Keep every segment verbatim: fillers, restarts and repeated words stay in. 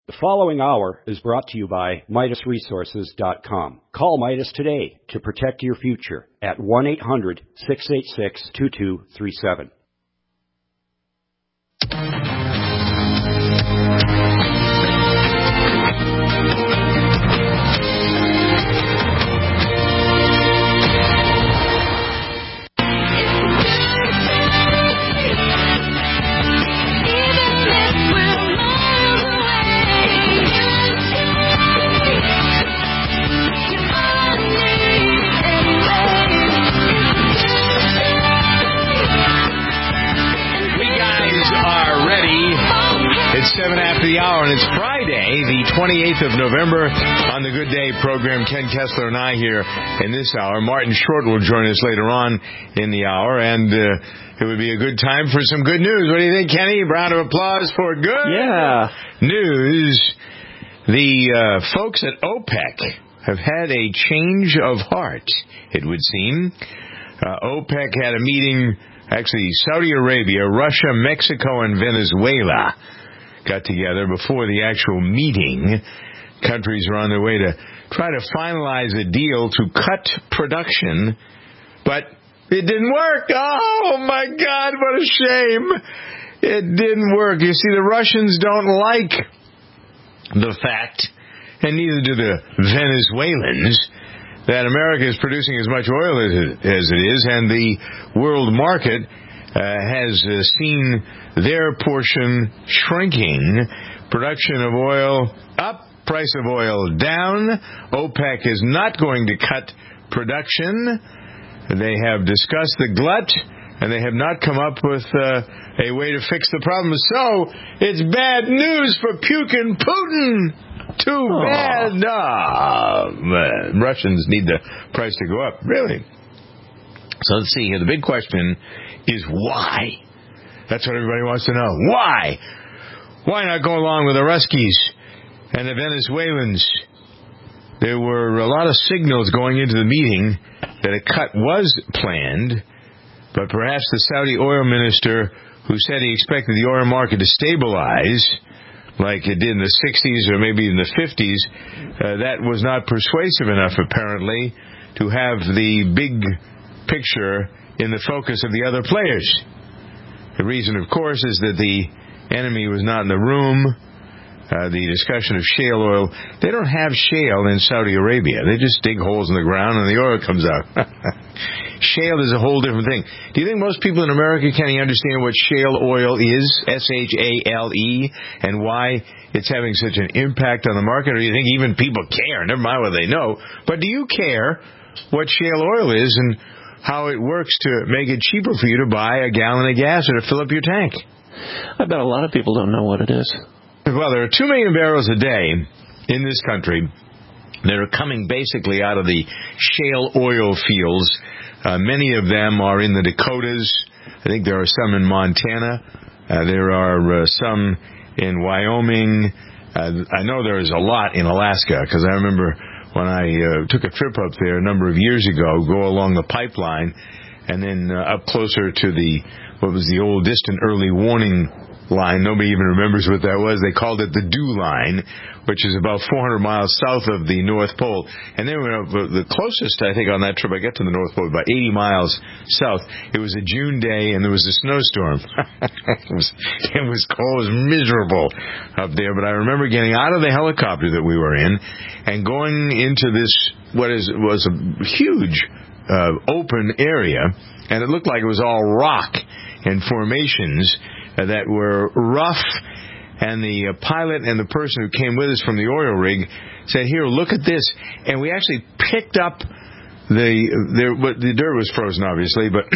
The following hour is brought to you by Midas Resources dot com. Call Midas today to protect your future at one eight hundred, six eight six, two two three seven. It's seven after the hour, and it's Friday, the twenty-eighth of November. On the Good Day program, Ken Kessler and I here in this hour. Martin Short will join us later on in the hour, and uh, it would be a good time for some good news. What do you think, Kenny? Round of applause for good yeah. news. The uh, folks at OPEC have had a change of heart, it would seem. Uh, OPEC had a meeting, actually Saudi Arabia, Russia, Mexico, and Venezuela got together before the actual meeting. Countries are on their way to try to finalize a deal to cut production, but it didn't work. Oh, my God, what a shame. It didn't work. You see, the Russians don't like the fact, and neither do the Venezuelans, that America is producing as much oil as it, as it is, and the world market Uh, has uh, seen their portion shrinking. Production of oil up, price of oil down. OPEC is not going to cut production. They have discussed the glut, and they have not come up with uh, a way to fix the problem. So, it's bad news for pukin' Putin. Too Aww. bad. No, Russians need the price to go up. Really? So let's see here. The big question is why? That's what everybody wants to know. Why? Why not go along with the Ruskies and the Venezuelans? There were a lot of signals going into the meeting that a cut was planned, but perhaps the Saudi oil minister, who said he expected the oil market to stabilize like it did in the sixties or maybe in the fifties, uh, that was not persuasive enough, apparently, to have the big picture in the focus of the other players. The reason, of course, is that the enemy was not in the room. Uh, the discussion of shale oil. They don't have shale in Saudi Arabia. They just dig holes in the ground and the oil comes out. Shale is a whole different thing. Do you think most people in America can understand what shale oil is, S H A L E, and why it's having such an impact on the market? Or do you think even people care? Never mind what they know. But do you care what shale oil is and how it works to make it cheaper for you to buy a gallon of gas or to fill up your tank? I bet a lot of people don't know what it is. Well, there are two million barrels a day in this country that are coming basically out of the shale oil fields. Uh, many of them are in the Dakotas. I think there are some in Montana. Uh, there are uh, some in Wyoming. Uh, I know there is a lot in Alaska, because I remember when I uh, took a trip up there a number of years ago, go along the pipeline, and then uh, up closer to the, what was the old distant early warning line. Nobody even remembers what that was. They called it the Dew Line, which is about four hundred miles south of the North Pole. And then we went up, the closest, I think, on that trip I got to the North Pole, about eighty miles south. It was a June day, and there was a snowstorm. it, was, it was cold. It was miserable up there. But I remember getting out of the helicopter that we were in and going into this, what is was a huge uh, open area, and it looked like it was all rock and formations that were rough, and the uh, pilot and the person who came with us from the oil rig said, "Here, look at this." And we actually picked up the there. The dirt was frozen, obviously, but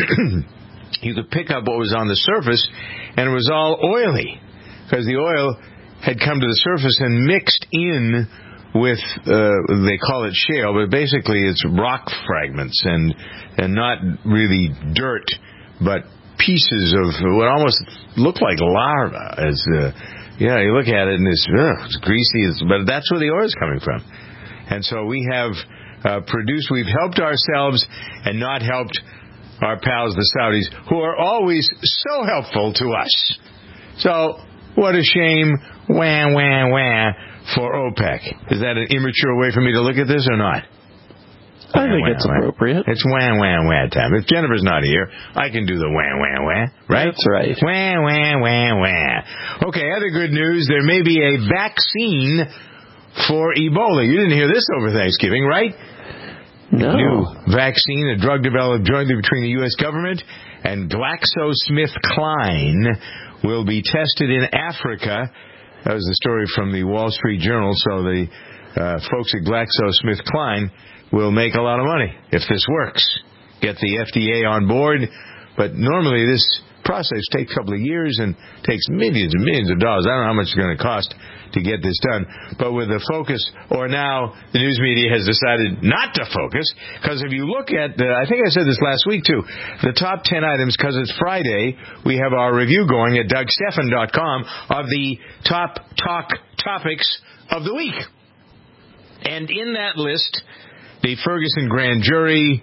you could pick up what was on the surface, and it was all oily because the oil had come to the surface and mixed in with uh, they call it shale, but basically it's rock fragments and and not really dirt, but pieces of what almost look like lava. As uh, yeah, you look at it and it's, ugh, it's greasy, it's, but that's where the oil is coming from. And so we have uh, produced, we've helped ourselves and not helped our pals, the Saudis, who are always so helpful to us. So what a shame. wah, wah, wah for OPEC. Is that an immature way for me to look at this or not? I think wah, it's wah. appropriate. It's wah, wah, wah time. If Jennifer's not here, I can do the wah, wah, wah, right? That's right. Wah, wah, wah, wah. Okay, other good news. There may be a vaccine for Ebola. You didn't hear this over Thanksgiving, right? No. New vaccine, a drug developed jointly between the U S government and GlaxoSmithKline, will be tested in Africa. That was the story from the Wall Street Journal. So the uh, folks at GlaxoSmithKline will make a lot of money if this works. Get the F D A on board. But normally this process takes a couple of years and takes millions and millions of dollars. I don't know how much it's going to cost to get this done. But with the focus, or now the news media has decided not to focus, because if you look at, the, I think I said this last week too, the top ten items, because it's Friday, we have our review going at Doug Stephan dot com of the top talk topics of the week. And in that list, the Ferguson grand jury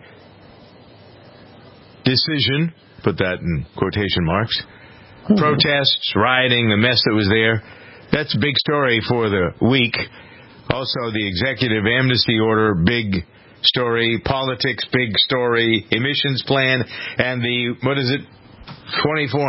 decision, put that in quotation marks, mm-hmm. protests, rioting, the mess that was there. That's a big story for the week. Also, the executive amnesty order, big story. Politics, big story. Emissions plan, and the, what is it, twenty-four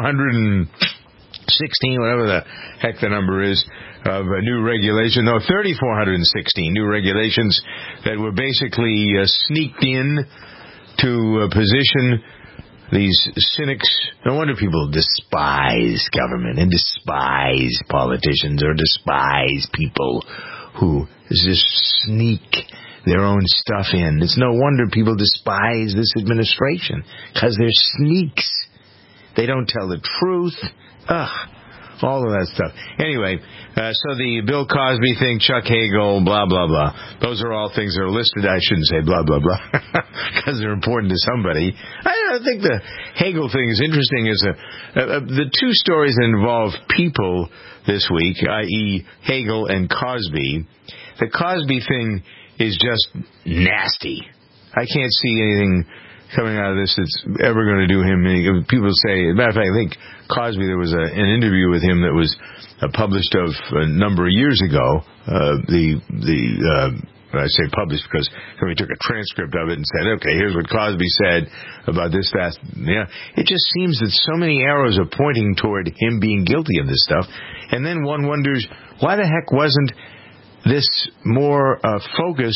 sixteen, whatever the heck the number is, of a new regulation. No, thirty-four sixteen new regulations that were basically uh, sneaked in to uh, position these cynics. No wonder people despise government and despise politicians or despise people who just sneak their own stuff in. It's no wonder people despise this administration, because they're sneaks. They don't tell the truth. Ugh. All of that stuff. Anyway, uh, so the Bill Cosby thing, Chuck Hagel, blah, blah, blah. Those are all things that are listed. I shouldn't say blah, blah, blah, because they're important to somebody. I, I think the Hagel thing is interesting. As a, uh, the two stories that involve people this week, that is. Hagel and Cosby. The Cosby thing is just nasty. I can't see anything coming out of this that's ever going to do him any. People say, as a matter of fact, I think Cosby, there was a, an interview with him that was uh, published of a number of years ago. Uh, the, the, uh, I say published because somebody took a transcript of it and said, okay, here's what Cosby said about this, that, yeah. It just seems that so many arrows are pointing toward him being guilty of this stuff. And then one wonders, why the heck wasn't this more uh, focus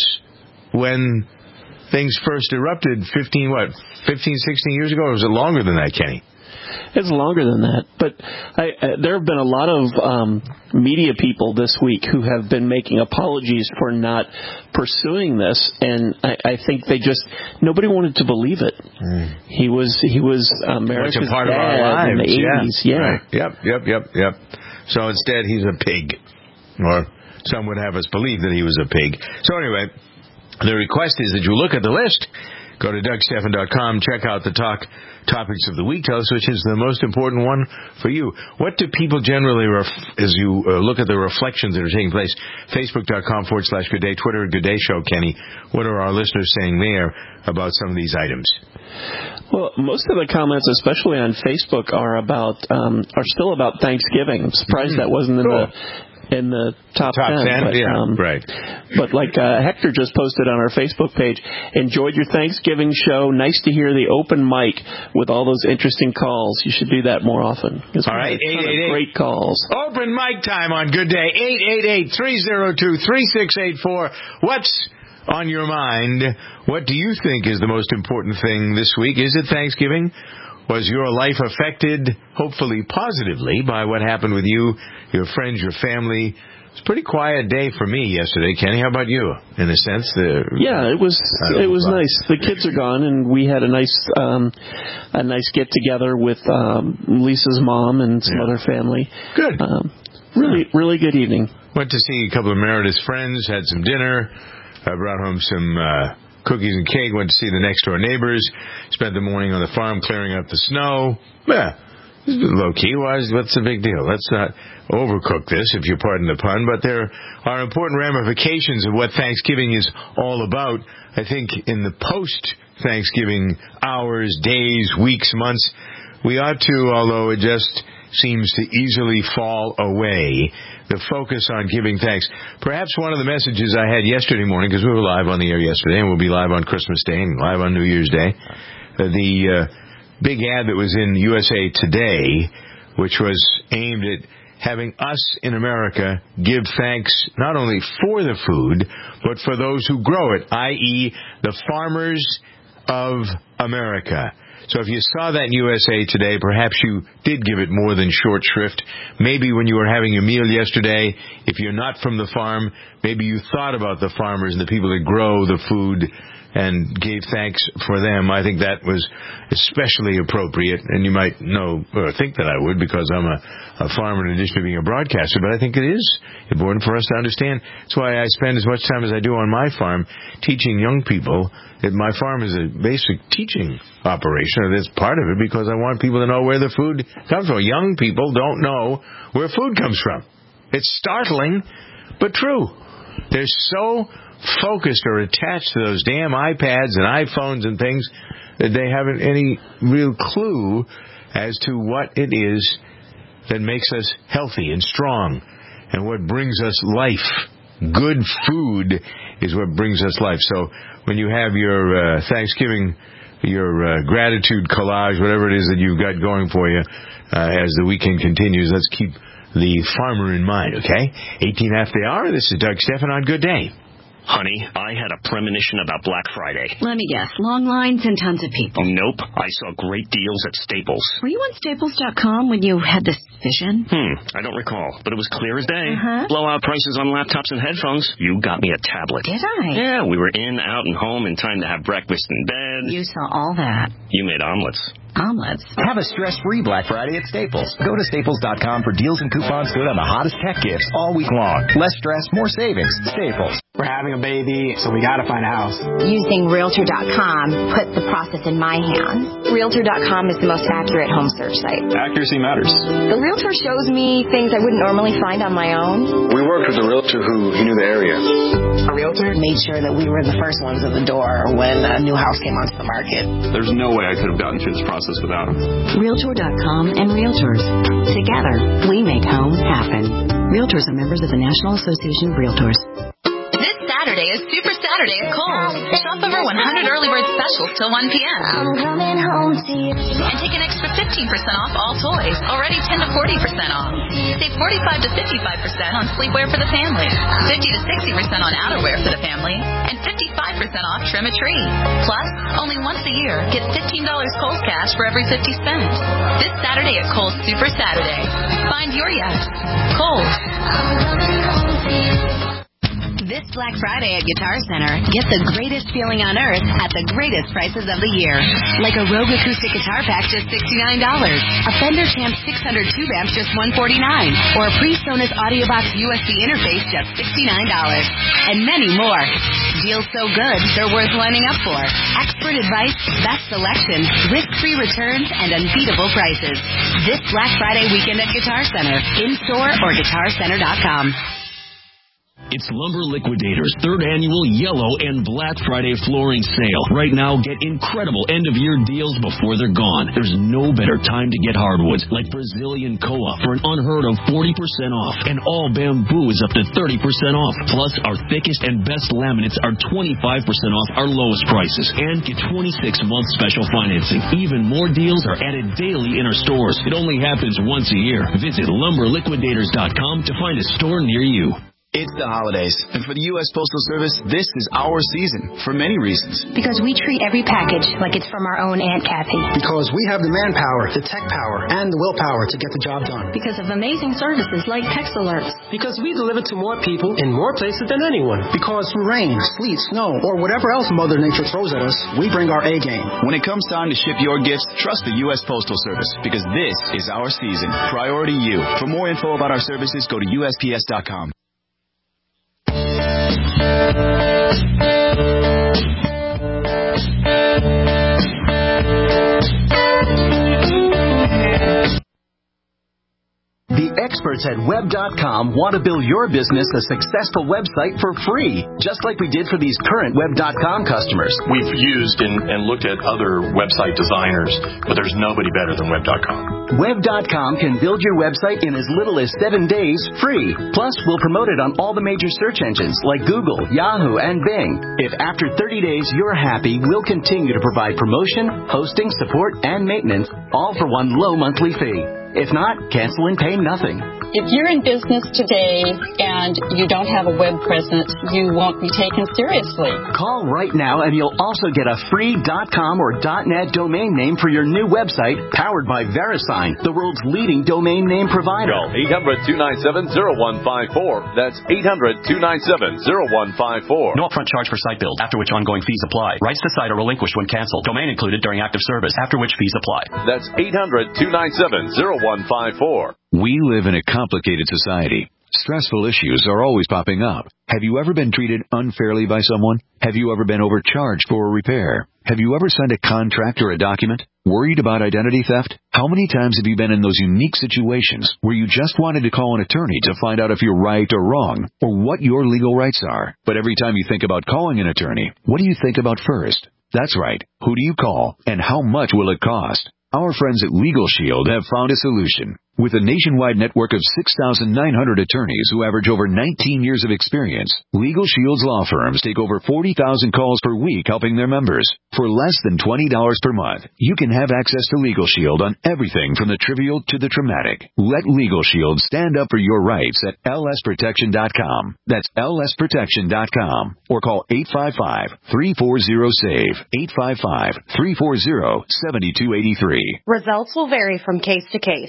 when things first erupted fifteen, what, fifteen, sixteen years ago? Or was it longer than that, Kenny? It's longer than that. But I, uh, there have been a lot of um, media people this week who have been making apologies for not pursuing this, and I, I think they just, nobody wanted to believe it. Mm. He was he was America's It's a part dad of our lives. in the eighties. Yeah. yeah. Right. Yep, yep, yep, yep. So instead, he's a pig. Or some would have us believe that he was a pig. So anyway, the request is that you look at the list. Go to Doug Stephan dot com, check out the talk topics of the week. Tell us which is the most important one for you. What do people generally, ref- as you uh, look at the reflections that are taking place, Facebook.com forward slash Good Day, Twitter at Good Day Show, Kenny, what are our listeners saying there about some of these items? Well, most of the comments, especially on Facebook, are about um, are still about Thanksgiving. I'm surprised mm-hmm. that wasn't in cool. the in the top, top ten. ten? But, yeah, um, right. But like uh, Hector just posted on our Facebook page, enjoyed your Thanksgiving show. Nice to hear the open mic with all those interesting calls. You should do that more often. All right, eight eight eight great calls. Open mic time on Good Day. eight eight eight, three oh two, three six eight four. What's on your mind? What do you think is the most important thing this week? Is it Thanksgiving? Was your life affected, hopefully positively, by what happened with you, your friends, your family? It's a pretty quiet day for me yesterday. Kenny, how about you? In a sense, the yeah, it was it was nice. The kids are gone, and we had a nice um, a nice get together with um, Lisa's mom and some yeah. other family. Good, um, really, really good evening. Went to see a couple of Meredith's friends, had some dinner. I brought home some Uh, cookies and cake, went to see the next-door neighbors, spent the morning on the farm clearing up the snow. Yeah, low-key. What's the big deal? Let's not overcook this, if you pardon the pun, but there are important ramifications of what Thanksgiving is all about. I think in the post-Thanksgiving hours, days, weeks, months, we ought to, although it just seems to easily fall away, the focus on giving thanks. Perhaps one of the messages I had yesterday morning, because we were live on the air yesterday, and we'll be live on Christmas Day and live on New Year's Day, uh, the uh, big ad that was in U S A Today, which was aimed at having us in America give thanks not only for the food, but for those who grow it, that is the farmers of America. So if you saw that in U S A Today, perhaps you did give it more than short shrift. Maybe when you were having your meal yesterday, if you're not from the farm, maybe you thought about the farmers and the people that grow the food and gave thanks for them. I think that was especially appropriate, and you might know or think that I would because I'm a, a farmer in addition to being a broadcaster, but I think it is important for us to understand. That's why I spend as much time as I do on my farm teaching young people that my farm is a basic teaching operation. That's part of it because I want people to know where the food comes from. Young people don't know where food comes from. It's startling, but true. They're so focused or attached to those damn iPads and iPhones and things that they haven't any real clue as to what it is that makes us healthy and strong and what brings us life. Good food is what brings us life. So when you have your uh, Thanksgiving, your uh, gratitude collage, whatever it is that you've got going for you uh, as the weekend continues, let's keep the farmer in mind, okay? eighteen after the hour, this is Doug Stephan on Good Day. Honey, I had a premonition about Black Friday. Let me guess. Long lines and tons of people. Nope. I saw great deals at Staples. Were you on Staples dot com when you had this vision? Hmm. I don't recall, but it was clear as day. Uh-huh. Blowout prices on laptops and headphones. You got me a tablet. Did I? Yeah, we were in, out, and home in time to have breakfast in bed. You saw all that. You made omelets. Omelets. Have a stress-free Black Friday at Staples. Go to Staples dot com for deals and coupons good on the hottest tech gifts all week long. Less stress, more savings. Staples. We're having a baby, so we got to find a house. Using Realtor dot com put the process in my hands. Realtor dot com is the most accurate home search site. Accuracy matters. The Realtor shows me things I wouldn't normally find on my own. We worked with a Realtor who he knew the area. A Realtor made sure that we were the first ones at the door when a new house came onto the market. There's no way I could have gotten through this process without him. Realtor dot com and Realtors. Together, we make home happen. Realtors are members of the National Association of Realtors. This Saturday is Super Saturday at Kohl's. Shop over one hundred early bird specials till one p.m. I'm coming home to you. And take an extra fifteen percent off all toys, already ten to forty percent off. Save forty-five to fifty-five percent on sleepwear for the family, fifty to sixty percent on outerwear for the family, and fifty-five percent off Trim a Tree. Plus, only once a year, get fifteen dollars Kohl's cash for every fifty spent. This Saturday at Kohl's Super Saturday. Find your yes. Kohl's. This Black Friday at Guitar Center, get the greatest feeling on earth at the greatest prices of the year. Like a Rogue Acoustic Guitar Pack, just sixty-nine dollars. A Fender Champ six hundred tube amp, just one hundred forty-nine dollars. Or a PreSonus AudioBox U S B interface, just sixty-nine dollars. And many more. Deals so good, they're worth lining up for. Expert advice, best selection, risk-free returns, and unbeatable prices. This Black Friday weekend at Guitar Center. In-store or guitar center dot com. It's Lumber Liquidators' third annual Yellow and Black Friday flooring sale. Right now, get incredible end-of-year deals before they're gone. There's no better time to get hardwoods, like Brazilian Koa for an unheard of forty percent off. And all bamboo is up to thirty percent off. Plus, our thickest and best laminates are twenty-five percent off our lowest prices. And get twenty-six month special financing. Even more deals are added daily in our stores. It only happens once a year. Visit lumber liquidators dot com to find a store near you. It's the holidays, and for the U S Postal Service, this is our season, for many reasons. Because we treat every package like it's from our own Aunt Kathy. Because we have the manpower, the tech power, and the willpower to get the job done. Because of amazing services like text alerts. Because we deliver to more people in more places than anyone. Because through rain, sleet, snow, or whatever else Mother Nature throws at us, we bring our A game. When it comes time to ship your gifts, trust the U S Postal Service, because this is our season. Priority you. For more info about our services, go to U S P S dot com. The expert experts at web dot com want to build your business a successful website for free, just like we did for these current web dot com customers. We've used and, and looked at other website designers, but there's nobody better than web dot com. web dot com can build your website in as little as seven days free. Plus, we'll promote it on all the major search engines like Google, Yahoo, and Bing. If after thirty days you're happy, we'll continue to provide promotion, hosting, support, and maintenance, all for one low monthly fee. If not, cancel and pay nothing. If you're in business today and you don't have a web presence, you won't be taken seriously. Call right now and you'll also get a free .com or .net domain name for your new website powered by VeriSign, the world's leading domain name provider. Call eight hundred, two nine seven, zero one five four. That's eight hundred, two nine seven, zero one five four. No upfront charge for site build, after which ongoing fees apply. Rights to site are relinquished when canceled. Domain included during active service, after which fees apply. That's eight hundred, two nine seven, zero one five four. We live in a complicated society. Stressful issues are always popping up. Have you ever been treated unfairly by someone? Have you ever been overcharged for a repair? Have you ever signed a contract or a document? Worried about identity theft? How many times have you been in those unique situations where you just wanted to call an attorney to find out if you're right or wrong, or what your legal rights are? But every time you think about calling an attorney, what do you think about first? That's right. Who do you call, and how much will it cost? Our friends at Legal Shield have found a solution. With a nationwide network of six thousand nine hundred attorneys who average over nineteen years of experience, Legal Shield's law firms take over forty thousand calls per week helping their members. For less than twenty dollars per month, you can have access to Legal Shield on everything from the trivial to the traumatic. Let Legal Shield stand up for your rights at L S protection dot com. That's L S protection dot com. Or call eight five five, three four zero, SAVE, eight five five, three four zero, seven two eight three. Results will vary from case to case.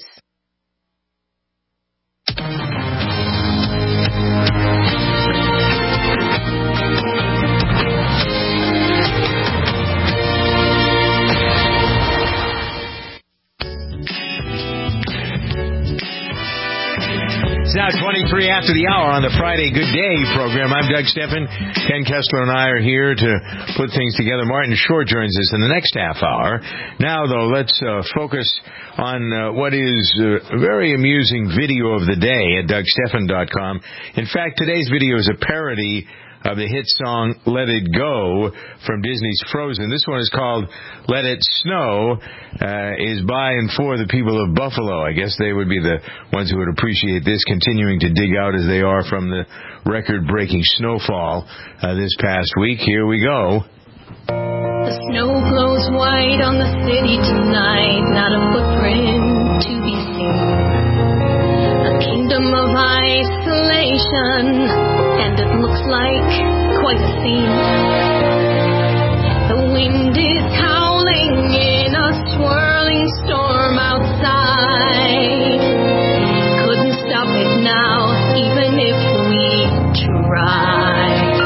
It's now twenty-three after the hour on the Friday Good Day program. I'm Doug Steffen. Ken Kessler and I are here to put things together. Martin Short joins us in the next half hour. Now, though, let's uh, focus on uh, what is a very amusing video of the day at Doug Steffen dot com. In fact, today's video is a parody of the hit song Let It Go from Disney's Frozen. This one is called Let It Snow, uh, is by and for the people of Buffalo. I guess they would be the ones who would appreciate this, continuing to dig out as they are from the record-breaking snowfall uh, this past week. Here we go. The snow glows white on the city tonight, not a footprint to be seen. A kingdom of isolation, and it looks like quite a scene. The wind is howling in a swirling storm outside. Couldn't stop it now, even if we tried.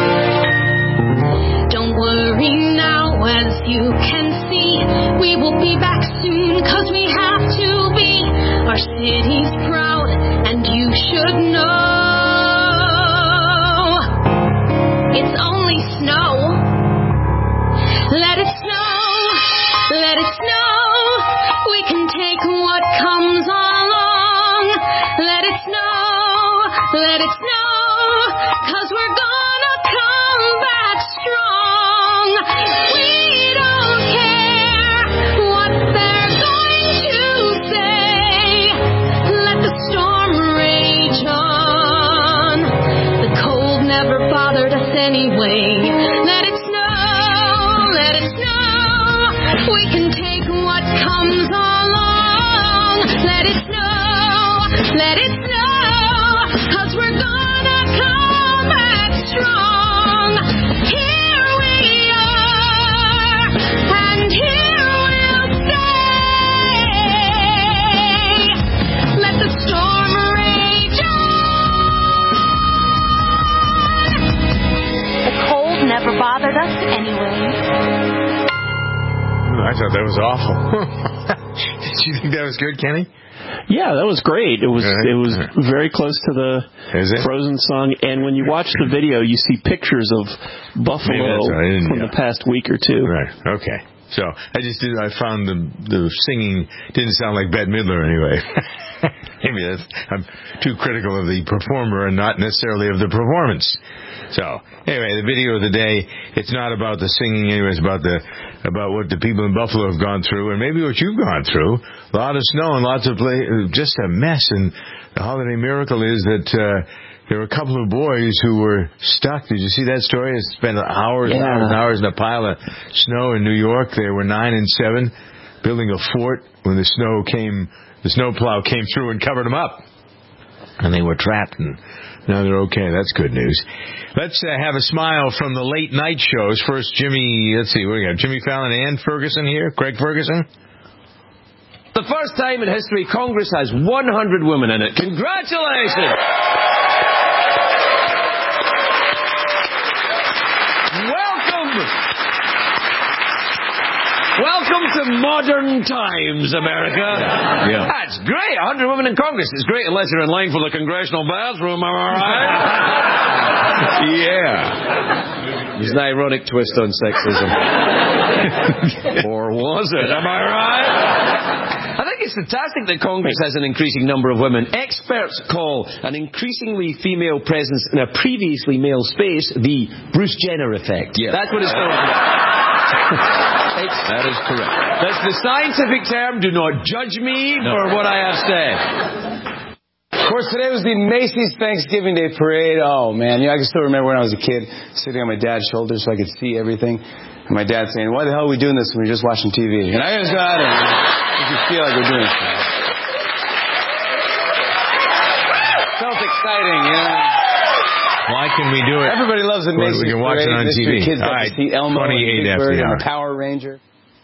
Don't worry now, as you can see, we will be back soon, 'cause we have to be. Our city's proud, and you should know. It's only snow. Let it snow, let it snow. We can take what comes along. Let it snow, let it snow, 'cause we're gonna come back strong. We don't care what they're going to say. Let the storm rage on. The cold never bothered us anyway. Let it snow, let it snow. We can take what comes along. Let it snow, let it snow, 'cause we're gonna come back strong. Here we are, and here we'll stay. Let the storm rage on. The cold never bothered us anyway. I thought that was awful. Did you think that was good, Kenny? Yeah, that was great. It was it was very close to the Frozen song, and when you watch the video, you see pictures of Buffalo right. from yeah. the past week or two. Right. Okay. So I just did, I found the the singing didn't sound like Bette Midler anyway. Maybe that's, I'm too critical of the performer and not necessarily of the performance. So anyway, the video of the day, it's not about the singing anyway, it's about the about what the people in Buffalo have gone through and maybe what you've gone through. A lot of snow and lots of play, just a mess. And the holiday miracle is that uh, there were a couple of boys who were stuck. Did you see that story? They spent hours and yeah. hours and hours in a pile of snow in New York. They were nine and seven, building a fort when the snow came. The snowplow came through and covered them up. And they were trapped, and now they're okay. That's good news. Let's uh, have a smile from the late night shows. First, Jimmy, let's see, what do we got? Jimmy Fallon and Ferguson here? Craig Ferguson? The first time in history Congress has one hundred women in it. Congratulations! Welcome! Welcome to modern times, America. Yeah. That's great. one hundred women in Congress. It's great unless you're in line for the congressional bathroom, am I right? Yeah. There's an ironic twist on sexism. Or was it? Am I right? I think it's fantastic that Congress has an increasing number of women. Experts call an increasingly female presence in a previously male space the Bruce Jenner effect. Yeah. That's what it's called. That is correct. That's the scientific term. Do not judge me no. for what I have said. Of course, today was the Macy's Thanksgiving Day Parade. Oh, man. You know, I can still remember when I was a kid sitting on my dad's shoulder so I could see everything. And my dad saying, why the hell are we doing this when we're just watching T V? And I just got it. You can feel like we're doing it. Felt exciting, you know. Why can we do it? Everybody loves the Macy's We can watch Parade. it on Mister T V. Kids got All right, to see Elmo and twenty-eight Big after Bird the and hour. the Power Ranger.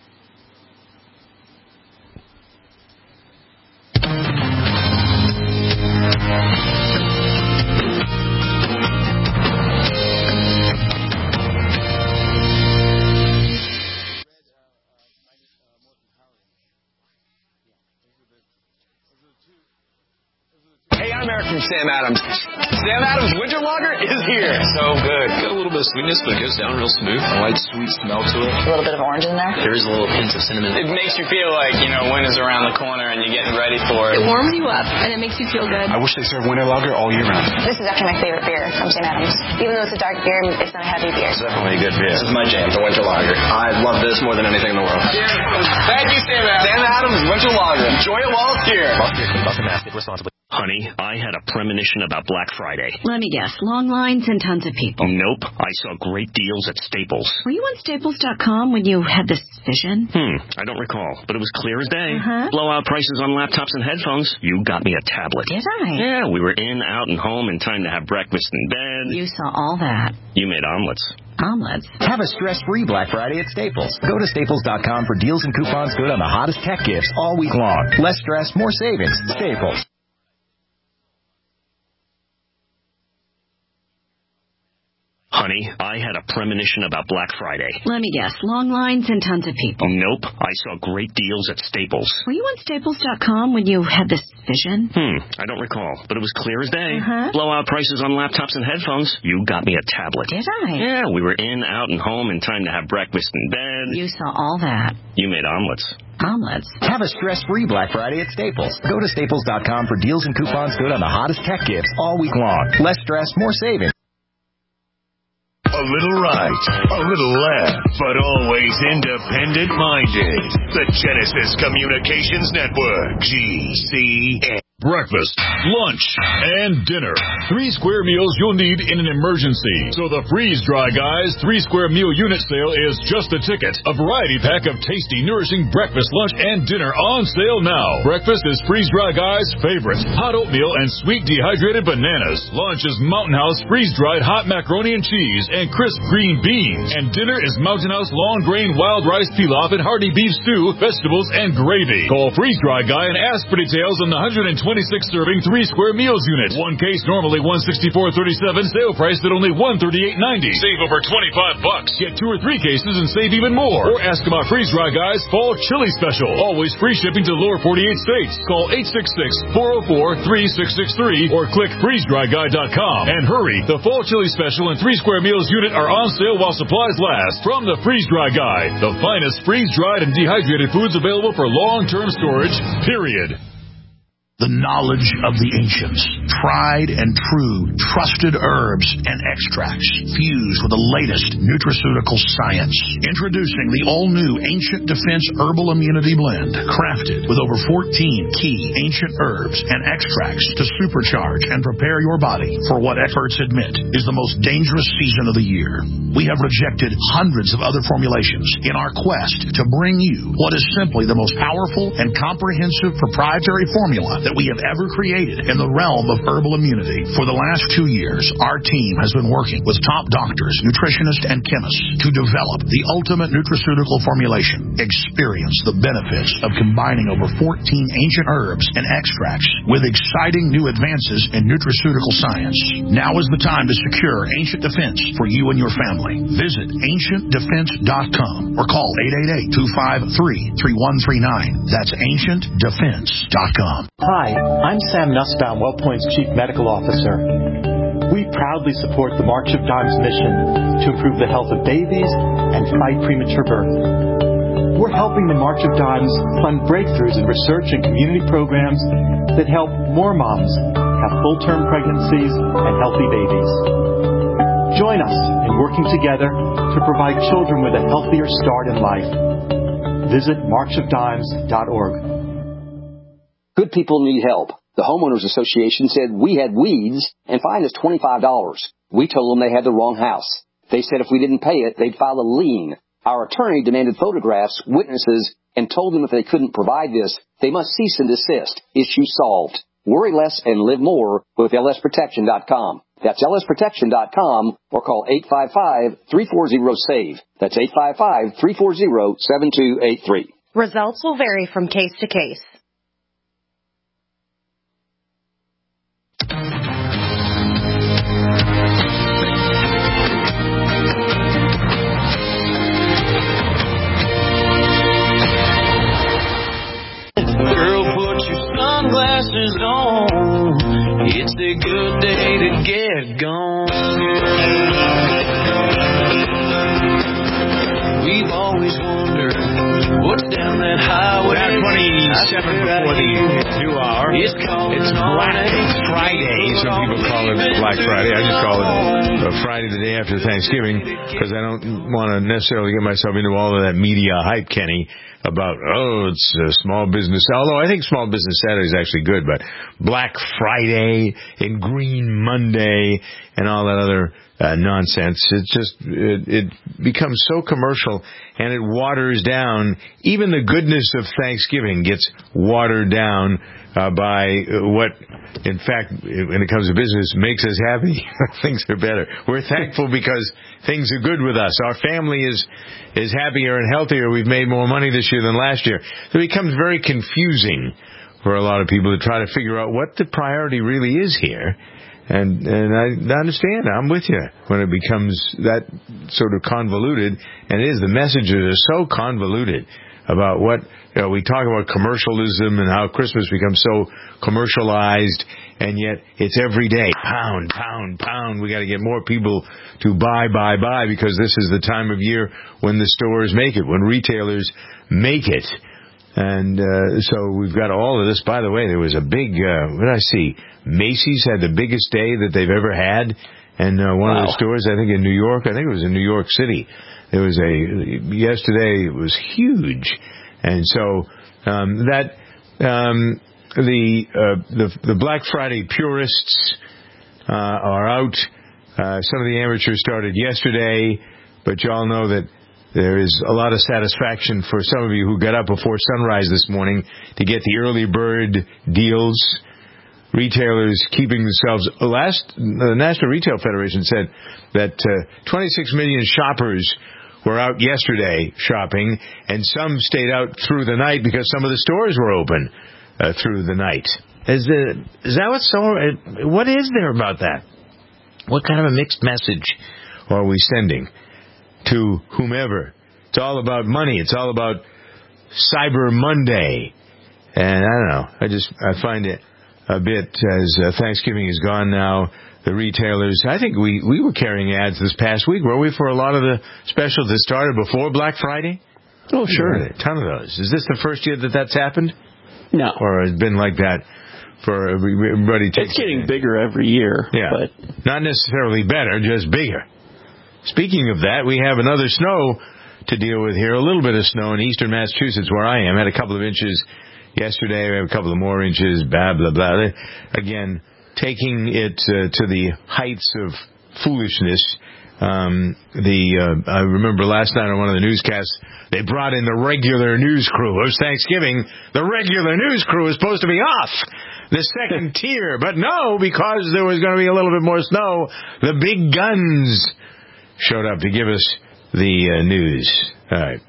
Hey, I'm Eric from Sam Adams. Sam Adams Winter Lager is here. So good. Got a little bit of sweetness, but it goes down real smooth. A light, sweet smell to it. A little bit of orange in there. There is a little hint of cinnamon. It makes you feel like, you know, winter's around the corner and you're getting ready for it. It warms you up, and it makes you feel good. I wish they served Winter Lager all year round. This is actually my favorite beer from Sam Adams. Even though it's a dark beer, it's not a heavy beer. It's definitely a good beer. This is my jam, the Winter Lager. I love this more than anything in the world. Thank you, Sam Adams. Sam Adams Winter Lager. Enjoy it while it's here. Boston Mastic responsibly. Honey, I had a premonition about Black Friday. Let me guess. Long lines and tons of people. Nope. I saw great deals at Staples. Were you on Staples dot com when you had this vision? Hmm. I don't recall, but it was clear as day. Uh-huh. Blowout prices on laptops and headphones. You got me a tablet. Did I? Yeah, we were in, out, and home in time to have breakfast in bed. You saw all that. You made omelets. Omelets? Have a stress-free Black Friday at Staples. Go to Staples dot com for deals and coupons good on the hottest tech gifts all week long. Less stress, more savings. Staples. Honey, I had a premonition about Black Friday. Let me guess. Long lines and tons of people. Nope. I saw great deals at Staples. Were you on Staples dot com when you had this vision? Hmm. I don't recall, but it was clear as day. Uh-huh. Blowout prices on laptops and headphones. You got me a tablet. Did I? Yeah, we were in, out, and home in time to have breakfast in bed. You saw all that. You made omelets. Omelets? Have a stress-free Black Friday at Staples. Go to Staples dot com for deals and coupons good on the hottest tech gifts all week long. Less stress, more savings. A little right, a little left, but always independent-minded. The Genesis Communications Network, G C N. Breakfast, lunch, and dinner. Three square meals you'll need in an emergency. So the Freeze Dry Guys three square meal unit sale is just a ticket. A variety pack of tasty, nourishing breakfast, lunch, and dinner on sale now. Breakfast is Freeze Dry Guys' favorite. Hot oatmeal and sweet dehydrated bananas. Lunch is Mountain House freeze-dried hot macaroni and cheese and crisp green beans. And dinner is Mountain House long grain wild rice pilaf and hearty beef stew, vegetables, and gravy. Call Freeze Dry Guy and ask for details on the one hundred twenty twenty-six serving, three square meals unit. One case normally one sixty-four thirty-seven, sale price at only one thirty-eight ninety. Save over twenty-five bucks. Get two or three cases and save even more. Or ask about Freeze Dry Guy's Fall Chili Special. Always free shipping to the lower forty-eight states. Call eight six six, four oh four, three six six three or click freeze dry guy dot com. And hurry, the Fall Chili Special and three square meals unit are on sale while supplies last. From the Freeze Dry Guy, the finest freeze-dried and dehydrated foods available for long-term storage, period. The knowledge of the ancients, tried and true, trusted herbs and extracts fused with the latest nutraceutical science. Introducing the all-new Ancient Defense Herbal Immunity Blend, crafted with over fourteen key ancient herbs and extracts to supercharge and prepare your body for what experts admit is the most dangerous season of the year. We have rejected hundreds of other formulations in our quest to bring you what is simply the most powerful and comprehensive proprietary formula that we have ever created in the realm of herbal immunity. For the last two years, our team has been working with top doctors, nutritionists, and chemists to develop the ultimate nutraceutical formulation. Experience the benefits of combining over fourteen ancient herbs and extracts with exciting new advances in nutraceutical science. Now is the time to secure Ancient Defense for you and your family. Visit ancient defense dot com or call eight eight eight, two five three, three one three nine. That's ancient defense dot com. Hi, I'm Sam Nussbaum, WellPoint's Chief Medical Officer. We proudly support the March of Dimes mission to improve the health of babies and fight premature birth. We're helping the March of Dimes fund breakthroughs in research and community programs that help more moms have full-term pregnancies and healthy babies. Join us in working together to provide children with a healthier start in life. Visit march of dimes dot org. Good people need help. The Homeowners Association said we had weeds and fined us twenty-five dollars. We told them they had the wrong house. They said if we didn't pay it, they'd file a lien. Our attorney demanded photographs, witnesses, and told them if they couldn't provide this, they must cease and desist. Issue solved. Worry less and live more with L S protection dot com. That's L S protection dot com or call eight five five, three four zero, SAVE. That's eight five five, three four zero, seven two eight three. Results will vary from case to case. Girl, put your sunglasses on. It's a good day to get gone. We've always wondered what's down that highway. About twenty-seven before the new hour. It's, it's Black Friday. Some people call it Black Friday. I just call it uh, Friday the day after Thanksgiving because I don't want to necessarily get myself into all of that media hype, Kenny, about, oh, it's a small business. Although I think Small Business Saturday is actually good, but Black Friday and Green Monday and all that other uh, nonsense, it just, it, it becomes so commercial and it waters down. Even the goodness of Thanksgiving gets watered down uh, by what, in fact, when it comes to business, makes us happy. Things are better. We're thankful because things are good with us. Our family is is happier and healthier. We've made more money this year than last year. So it becomes very confusing for a lot of people to try to figure out what the priority really is here. And and I understand. I'm with you when it becomes that sort of convoluted. And it is. The messages are so convoluted about what, you know, we talk about commercialism and how Christmas becomes so commercialized, and yet it's every day. Pound, pound, pound. We got to get more people to buy, buy, buy because this is the time of year when the stores make it, when retailers make it. And uh, so we've got all of this. By the way, there was a big, uh, what did I see? Macy's had the biggest day that they've ever had. And uh, one wow. of the stores, I think in New York, I think it was in New York City. There was a, yesterday it was huge. And so um, that, um, the, uh, the, the Black Friday purists uh, are out. Uh, some of the amateurs started yesterday, but y'all know that there is a lot of satisfaction for some of you who got up before sunrise this morning to get the early bird deals. Retailers keeping themselves. Last, the National Retail Federation said that uh, twenty-six million shoppers were out yesterday shopping, and some stayed out through the night because some of the stores were open uh, through the night. Is, it, is that what's so... What is there about that? What kind of a mixed message are we sending to whomever? It's all about money. It's all about Cyber Monday. And I don't know. I just I find it a bit, as uh, Thanksgiving is gone now, the retailers, I think we, we were carrying ads this past week, were we, for a lot of the specials that started before Black Friday? Oh, sure. A ton of those. Is this the first year that that's happened? No. Or has it been like that for everybody? It's getting bigger every year. Yeah. But not necessarily better, just bigger. Speaking of that, we have another snow to deal with here. A little bit of snow in eastern Massachusetts, where I am. Had a couple of inches yesterday. We have a couple of more inches. Blah, blah, blah. Again, taking it uh, to the heights of foolishness. Um, the uh, I remember last night on one of the newscasts, they brought in the regular news crew. It was Thanksgiving. The regular news crew was supposed to be off the second tier. But no, because there was going to be a little bit more snow, the big guns showed up to give us the uh, news. All right.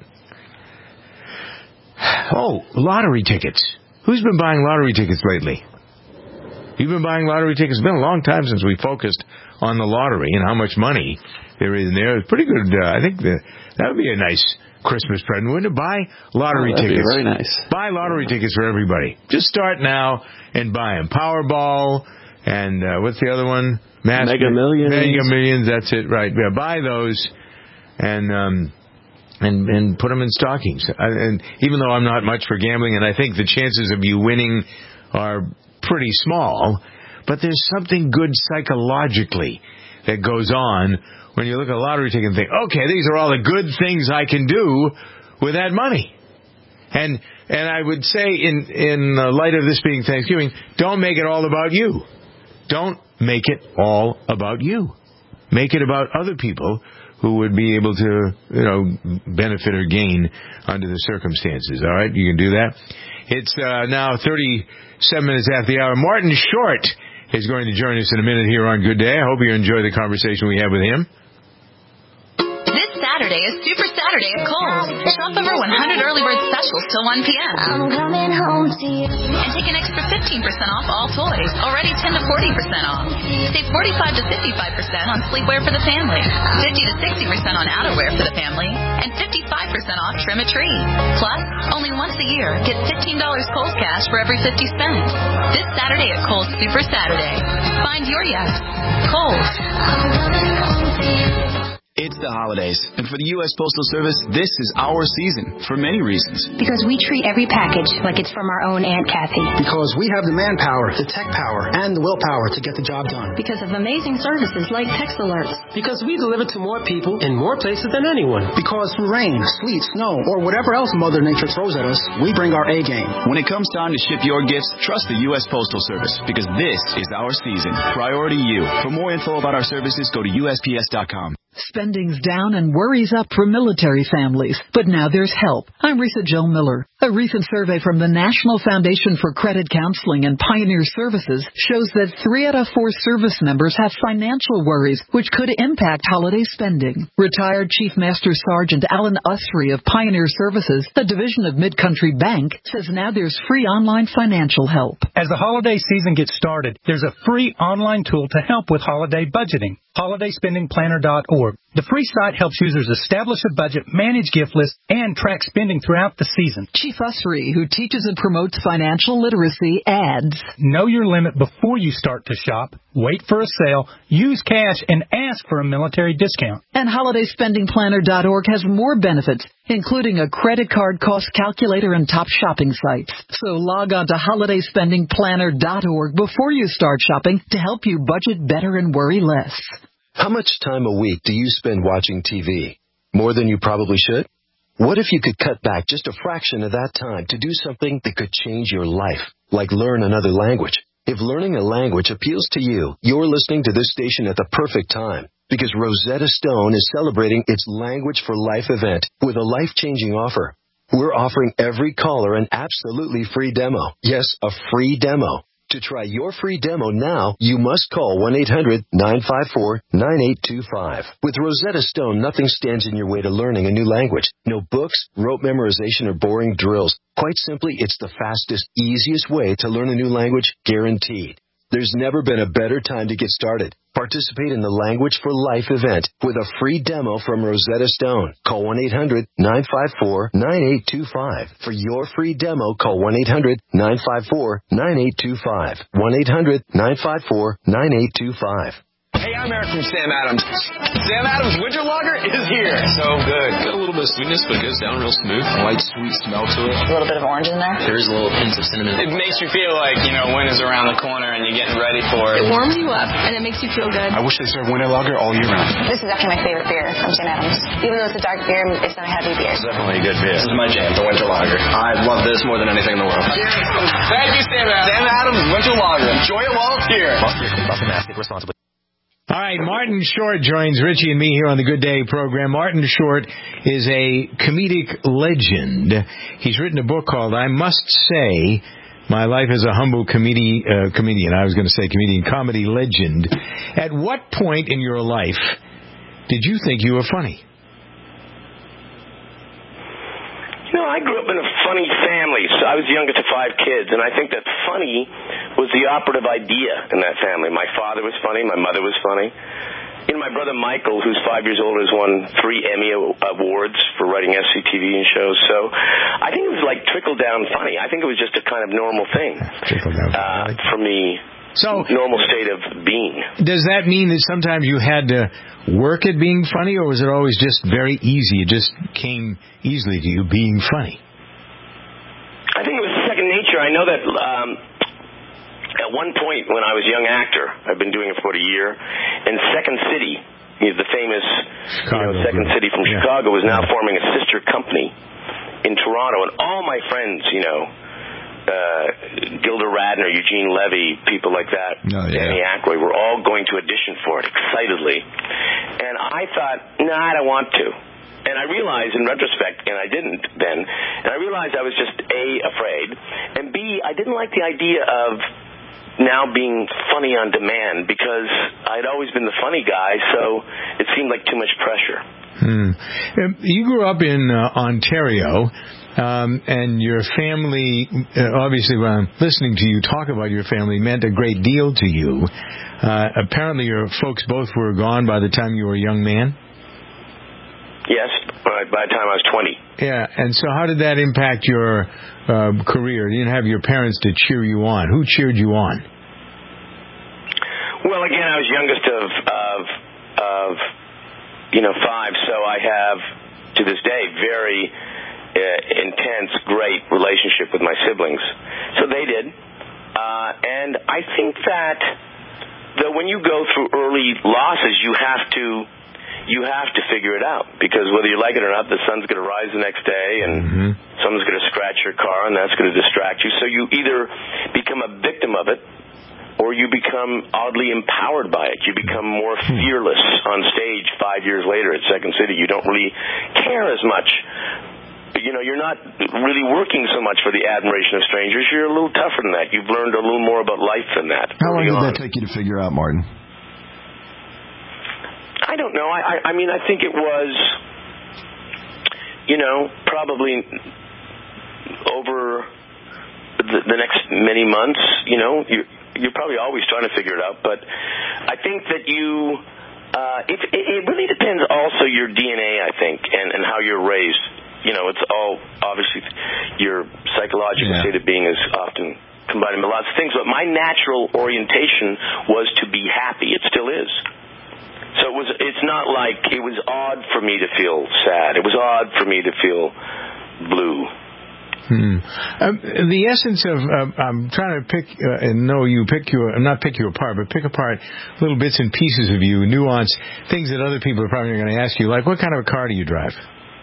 Oh, lottery tickets. Who's been buying lottery tickets lately? You've been buying lottery tickets? It's been a long time since we focused on the lottery and how much money there is in there. It's pretty good. Uh, I think the, that would be a nice Christmas present, wouldn't it? Buy lottery oh, that'd tickets. Be very nice. Buy lottery tickets for everybody. Just start now and buy them. Powerball and uh, what's the other one? Mass Mega Millions. Mega Millions. That's it, right? Yeah, buy those and um, and and put them in stockings. I, and even though I'm not much for gambling, and I think the chances of you winning are pretty small, but there's something good psychologically that goes on when you look at a lottery ticket and think, okay, these are all the good things I can do with that money. And and I would say, in in light of this being Thanksgiving, don't make it all about you. Don't make it all about you. Make it about other people who would be able to, you know, benefit or gain under the circumstances. All right, you can do that. It's uh, now thirty-seven minutes after the hour. Martin Short is going to join us in a minute here on Good Day. I hope you enjoy the conversation we have with him. Saturday is Super Saturday at Kohl's. Shop over one hundred early bird specials till one p.m. I'm coming home to you. And take an extra fifteen percent off all toys, already ten to forty percent off. Save forty-five to fifty-five percent on sleepwear for the family, fifty to sixty percent on outerwear for the family, and fifty-five percent off trim a tree. Plus, only once a year, get fifteen dollars Kohl's cash for every fifty spent. This Saturday at Kohl's Super Saturday. Find your yes. Kohl's. I'm coming home to you. It's the holidays, and for the U S Postal Service, this is our season, for many reasons. Because we treat every package like it's from our own Aunt Kathy. Because we have the manpower, the tech power, and the willpower to get the job done. Because of amazing services like text alerts. Because we deliver to more people in more places than anyone. Because through rain, sleet, snow, or whatever else Mother Nature throws at us, we bring our A game. When it comes time to ship your gifts, trust the U S Postal Service, because this is our season. Priority you. For more info about our services, go to U S P S dot com. Spending's down and worries up for military families. But now there's help. I'm Risa Jill Miller. A recent survey from the National Foundation for Credit Counseling and Pioneer Services shows that three out of four service members have financial worries, which could impact holiday spending. Retired Chief Master Sergeant Alan Usry of Pioneer Services, a division of Mid-Country Bank, says now there's free online financial help. As the holiday season gets started, there's a free online tool to help with holiday budgeting. holiday spending planner dot org. The free site helps users establish a budget, manage gift lists, and track spending throughout the season. Chief Usry, who teaches and promotes financial literacy, adds, know your limit before you start to shop, wait for a sale, use cash, and ask for a military discount. And holiday spending planner dot org has more benefits, including a credit card cost calculator and top shopping sites. So log on to holiday spending planner dot org before you start shopping to help you budget better and worry less. How much time a week do you spend watching T V? More than you probably should? What if you could cut back just a fraction of that time to do something that could change your life, like learn another language? If learning a language appeals to you, you're listening to this station at the perfect time, because Rosetta Stone is celebrating its Language for Life event with a life-changing offer. We're offering every caller an absolutely free demo. Yes, a free demo. To try your free demo now, you must call one eight hundred nine five four nine eight two five. With Rosetta Stone, nothing stands in your way to learning a new language. No books, rote memorization, or boring drills. Quite simply, it's the fastest, easiest way to learn a new language, guaranteed. There's never been a better time to get started. Participate in the Language for Life event with a free demo from Rosetta Stone. Call one eight hundred nine five four nine eight two five. For your free demo, call one eight hundred nine five four nine eight two five. one eight hundred nine five four nine eight two five. Hey, I'm Eric from Sam Adams. Sam Adams Winter Lager is here. So good. Got a little bit of sweetness, but it goes down real smooth. A light, sweet smell to it. A little bit of orange in there. There is a little hint of cinnamon. It makes you feel like, you know, winter's around the corner and you're getting ready for it. It warms you up, and it makes you feel good. I wish they served Winter Lager all year round. This is actually my favorite beer from Sam Adams. Even though it's a dark beer, it's not a heavy beer. It's definitely a good beer. This is my jam, the Winter Lager. I love this more than anything in the world. Thank you, Sam Adams. Sam Adams Winter Lager. Enjoy it while it's here. Boston Mass, take responsibly. All right, Martin Short joins Richie and me here on the Good Day program. Martin Short is a comedic legend. He's written a book called I Must Say, My Life as a Humble comedi- uh, Comedian. I was going to say comedian, comedy legend. At what point in your life did you think you were funny? You know, I grew up in a funny family. So I was the youngest of five kids, and I think that funny was the operative idea in that family. My father was funny. My mother was funny. You know, my brother Michael, who's five years older, has won three Emmy Awards for writing S C T V and shows. So I think it was like trickle-down funny. I think it was just a kind of normal thing uh, for me. So normal state of being. Does that mean that sometimes you had to work at being funny, or was it always just very easy? It just came easily to you being funny? I think it was second nature. I know that um, at one point when I was a young actor, I've been doing it for about a year, and Second City, the famous Chicago, you know, Second City from yeah. Chicago, is now yeah. forming a sister company in Toronto, and all my friends, you know, Uh, Gilda Radner, Eugene Levy, people like that, oh, yeah. Danny Aykroyd, were all going to audition for it excitedly. And I thought, no, nah, I don't want to. And I realized in retrospect, and I didn't then, and I realized I was just, A, afraid, and B, I didn't like the idea of now being funny on demand, because I'd always been the funny guy, so it seemed like too much pressure. Hmm. You grew up in uh, Ontario. Um, and your family, uh, obviously when I'm listening to you talk about your family, meant a great deal to you. Uh, apparently your folks both were gone by the time you were a young man? Yes, by, by the time I was twenty. Yeah, and so how did that impact your uh, career? You didn't have your parents to cheer you on. Who cheered you on? Well, again, I was youngest of, of, of you know, five, so I have, to this day, very... Uh, intense, great relationship with my siblings. So they did. Uh, and I think that that when you go through early losses, you have to you have to figure it out, because whether you like it or not, the sun's going to rise the next day, and mm-hmm. someone's going to scratch your car, and that's going to distract you. So you either become a victim of it, or you become oddly empowered by it. You become more fearless on stage five years later at Second City. You don't really care as much. You know, you're not really working so much for the admiration of strangers. You're a little tougher than that. You've learned a little more about life than that. How long did on. that take you to figure out, Martin? I don't know. I, I, I mean, I think it was, you know, probably over the, the next many months. You know, you're, you're probably always trying to figure it out. But I think that you, uh, it, it really depends also your D N A, I think, and, and how you're raised. You know, it's all, obviously, your psychological yeah. state of being is often combined with lots of things. But my natural orientation was to be happy. It still is. So it was. It's not like it was odd for me to feel sad. It was odd for me to feel blue. Hmm. Um, the essence of uh, I'm trying to pick uh, and know you pick you not pick you apart, but pick apart little bits and pieces of you, nuance things that other people are probably going to ask you, like what kind of a car do you drive?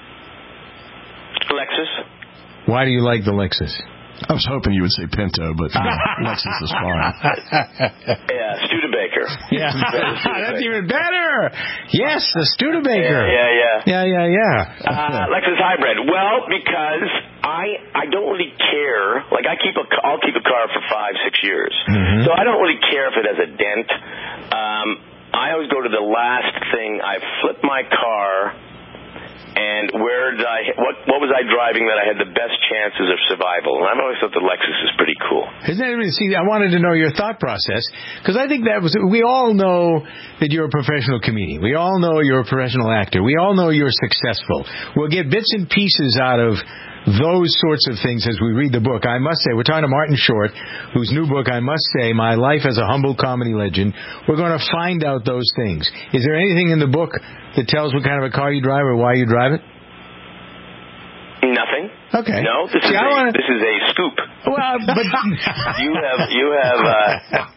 Lexus. Why do you like the Lexus? I was hoping you would say Pinto, but uh, Lexus is fine. Yeah, Studebaker. Yeah, that's even better. Yes, the Studebaker. Yeah, yeah, yeah, yeah, yeah. Uh, Lexus Hybrid. Well, because I I don't really care. Like I keep a I'll keep a car for five six years, mm-hmm. so I don't really care if it has a dent. Um, I always go to the last thing. I flip my car. And where did I? What what was I driving that I had the best chances of survival? And I've always thought the Lexus is pretty cool. Isn't that really? See, I wanted to know your thought process because I think that was. We all know that you're a professional comedian. We all know you're a professional actor. We all know you're successful. We'll get bits and pieces out of those sorts of things as we read the book. I must say, we're talking to Martin Short, whose new book, I must say, My Life as a Humble Comedy Legend. We're going to find out those things. Is there anything in the book that tells what kind of a car you drive or why you drive it? Nothing. Okay. No, this See, is a, wanna... this is a scoop. Well, but you have you have uh,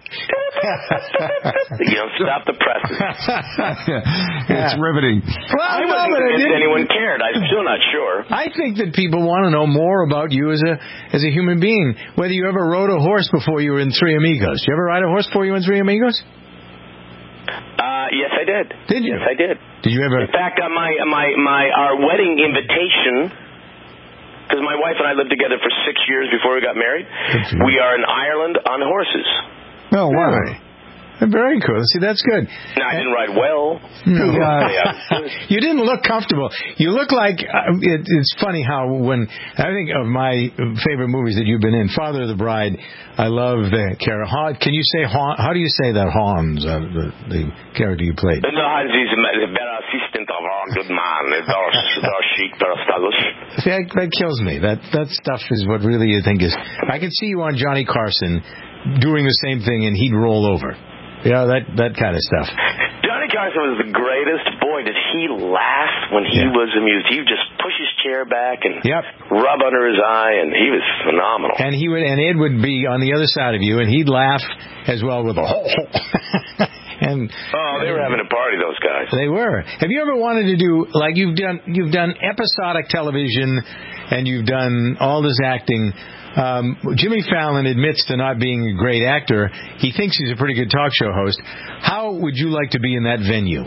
you know stop the presses. It's riveting. Well, I no, wasn't but convinced I anyone cared. I'm still not sure. I think that people want to know more about you as a as a human being. Whether you ever rode a horse before you were in Three Amigos. Did you ever ride a horse before you were in Three Amigos? Uh, yes, I did. Did you? Yes, I did. Did you ever? In fact, on my my my our wedding invitation, because my wife and I lived together for six years before we got married, we are in Ireland on horses. Oh, wow. Really? Very cool. See, that's good. No, I didn't ride well. No. You didn't look comfortable. You look like, uh, it, it's funny how when, I think of my favorite movies that you've been in, Father of the Bride, I love the character. Can you say, how do you say that, Hans, uh, the, the character you played? No, Hans is a better assistant of our good man. Very chic, very stylish. See, that, that kills me. That, that stuff is what really you think is, I could see you on Johnny Carson doing the same thing and he'd roll over. Yeah, that that kind of stuff. Johnny Carson was the greatest. Boy, did he laugh when he yeah. was amused. He would just push his chair back and yep. rub under his eye, and he was phenomenal. And he would, and Ed would be on the other side of you, and he'd laugh as well with a ho ho. And oh, they were having a party, those guys. They were. Have you ever wanted to do like you've done? You've done episodic television, and you've done all this acting. Um, Jimmy Fallon admits to not being a great actor. He thinks he's a pretty good talk show host. How would you like to be in that venue?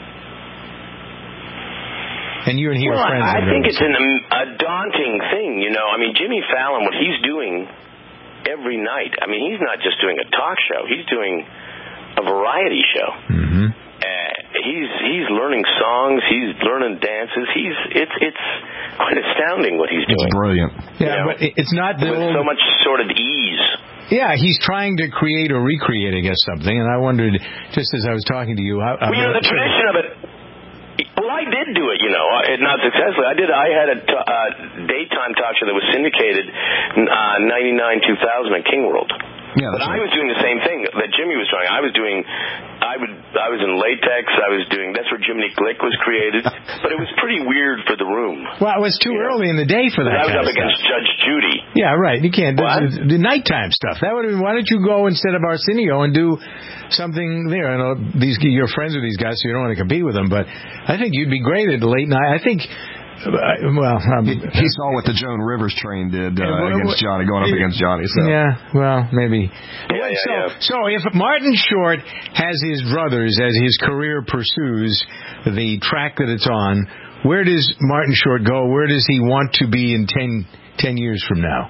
And you and he well, are friends. I, I think it's an, a daunting thing, you know. I mean, Jimmy Fallon, what he's doing every night, I mean, he's not just doing a talk show. He's doing a variety show. Mm-hmm. Uh, he's he's learning songs. He's learning dances. He's it's it's quite astounding what he's doing. It's brilliant. Yeah, you know, but it's not the with old... so much sort of ease. Yeah, he's trying to create or recreate, I guess, something. And I wondered, just as I was talking to you, how, well, you know, the tradition of it. Well, I did do it, you know, not successfully. I did. I had a t- uh, daytime talk show that was syndicated uh, ninety-nine two thousand on King World. Yeah, but right. I was doing the same thing that Jimmy was doing. I was doing, I would, I was in latex. I was doing. That's where Jiminy Glick was created. But it was pretty weird for the room. Well, it was too you early know? in the day for that. I was kind up of against stuff. Judge Judy. Yeah, right. You can't. What? The, the nighttime stuff. That would have been. Why don't you go instead of Arsenio and do something there? I know these you're friends with these guys, so you don't want to compete with them. But I think you'd be great at late night. I think. Well, um, he, he saw what the Joan Rivers train did uh, well, against Johnny, going up against Johnny. So. Yeah, well, maybe. Yeah, yeah, so, yeah. so if Martin Short has his druthers as his career pursues the track that it's on, where does Martin Short go? Where does he want to be in ten, ten years from now?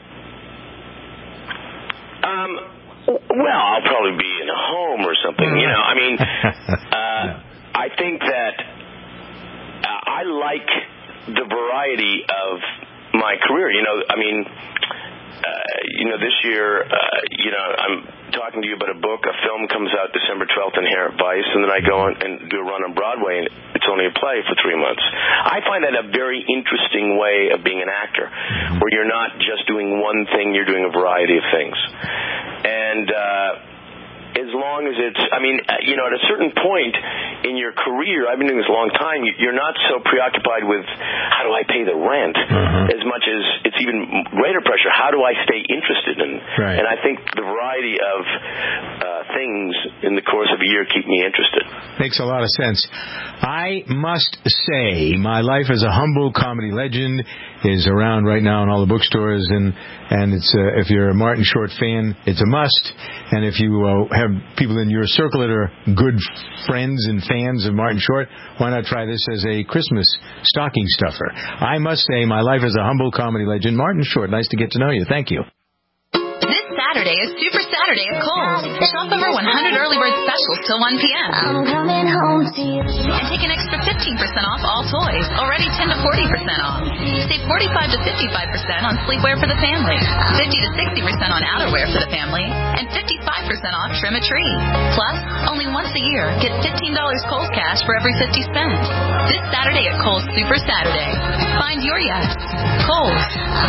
Um. Well, I'll probably be in a home or something. You know, I mean, uh, I think that uh, I like the variety of my career. You know, I mean, uh, you know, this year, uh, you know, I'm talking to you about a book. A film comes out December twelfth, Inherent Vice, and then I go on and do a run on Broadway, and it's only a play for three months. I find that a very interesting way of being an actor, where you're not just doing one thing, you're doing a variety of things. And, uh, as long as it's, I mean, you know, at a certain point in your career, I've been doing this a long time, you're not so preoccupied with how do I pay the rent mm-hmm. as much as it's even greater pressure, how do I stay interested in? Right. And I think the variety of uh, things in the course of a year keep me interested. Makes a lot of sense. I must say, My Life as a Humble Comedy Legend is around right now in all the bookstores, and and it's uh, if you're a Martin Short fan, it's a must. And if you uh, have people in your circle that are good friends and fans of Martin Short, why not try this as a Christmas stocking stuffer? I must say, my life as a humble comedy legend, Martin Short. Nice to get to know you. Thank you. This Saturday is Super Saturday at Kohl's. Shop over one hundred early bird specials till one p.m. I'm coming home to you. And take an extra fifteen percent off all toys, already ten to forty percent off. Save forty-five to fifty-five percent on sleepwear for the family, fifty to sixty percent on outerwear for the family, and fifty-five percent off trim a tree. Plus, only once a year, get fifteen dollars Kohl's cash for every fifty spent. This Saturday at Kohl's Super Saturday. Find your yes. Kohl's.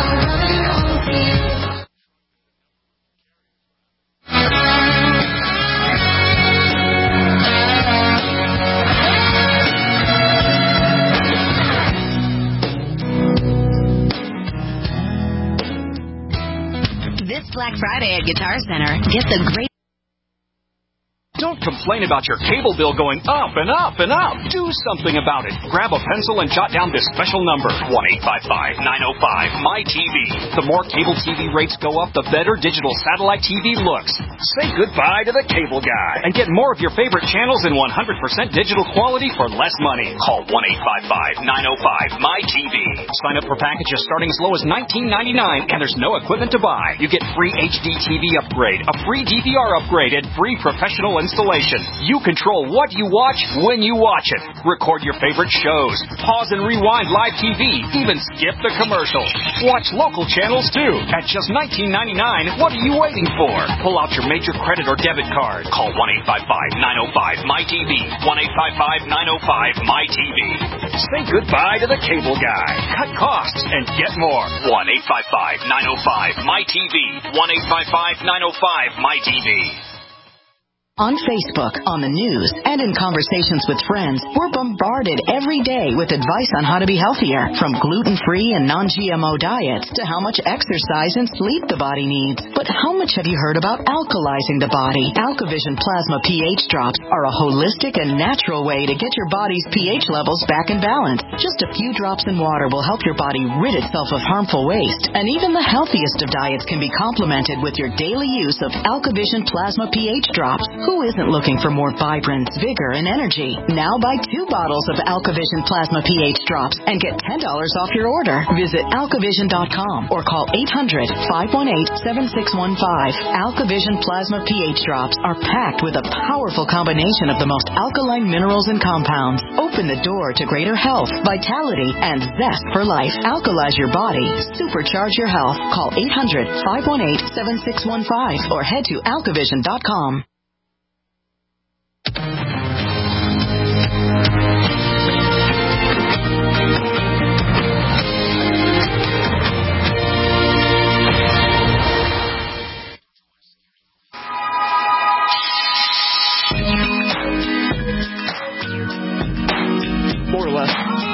This Black Friday at Guitar Center, get the great... Don't complain about your cable bill going up and up and up. Do something about it. Grab a pencil and jot down this special number, one eight five five, nine oh five, M Y T V. The more cable T V rates go up, the better digital satellite T V looks. Say goodbye to the cable guy and get more of your favorite channels in one hundred percent digital quality for less money. Call one eight five five, nine oh five, M Y T V. Sign up for packages starting as low as nineteen ninety-nine, and there's no equipment to buy. You get free H D T V upgrade, a free D V R upgrade, and free professional installation. You control what you watch when you watch it. Record your favorite shows. Pause and rewind live T V. Even skip the commercials. Watch local channels too. At just nineteen ninety-nine, what are you waiting for? Pull out your major credit or debit card. Call one eight five five, nine oh five, M Y T V. one eight five five, nine oh five, M Y T V. Say goodbye to the cable guy. Cut costs and get more. one eight five five, nine oh five, M Y T V. one eight five five, nine oh five, M Y T V. On Facebook, on the news, and in conversations with friends, we're bombarded every day with advice on how to be healthier, from gluten-free and non-G M O diets to how much exercise and sleep the body needs. But how much have you heard about alkalizing the body? AlkaVision Plasma pH drops are a holistic and natural way to get your body's pH levels back in balance. Just a few drops in water will help your body rid itself of harmful waste. And even the healthiest of diets can be complemented with your daily use of AlkaVision Plasma pH drops. Who isn't looking for more vibrance, vigor, and energy? Now buy two bottles of AlkaVision Plasma pH drops and get ten dollars off your order. Visit alkavision dot com or call eight hundred, five one eight, seven six one five. AlkaVision Plasma pH drops are packed with a powerful combination of the most alkaline minerals and compounds. Open the door to greater health, vitality, and zest for life. Alkalize your body. Supercharge your health. Call eight hundred, five one eight, seven six one five or head to alkavision dot com. More or less.